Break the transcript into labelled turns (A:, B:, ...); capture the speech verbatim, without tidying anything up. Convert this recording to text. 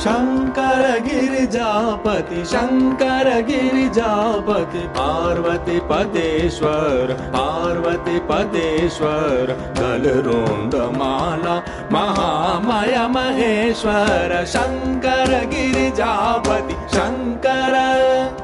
A: Shankar Girijapati Shankar Girijapati Parvati पदेश्वर Parvati पदेश्वर गलरुंड Mala महामय Maheshwar Shankar Girijapati Shankar